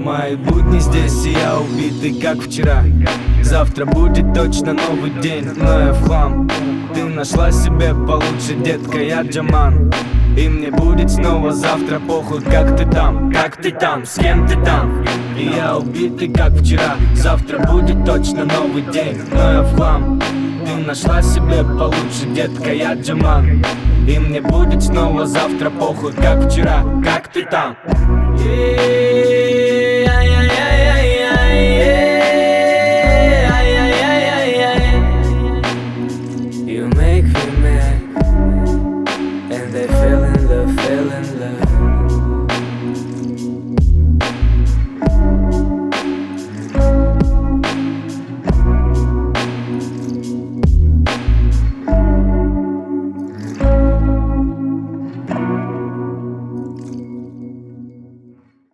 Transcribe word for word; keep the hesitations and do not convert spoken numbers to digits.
Мои будни здесь, и я убитый, как вчера. Завтра будет точно новый день, но я в хлам. Ты нашла себе получше, детка, я Джаман. И мне будет снова завтра похуй, как ты там, как ты там, с кем ты там. И я убитый, как вчера. Завтра будет точно новый день, но я в хлам. Ты нашла себе получше, детка, я Джаман. И мне будет снова завтра похуй, как вчера, как ты там.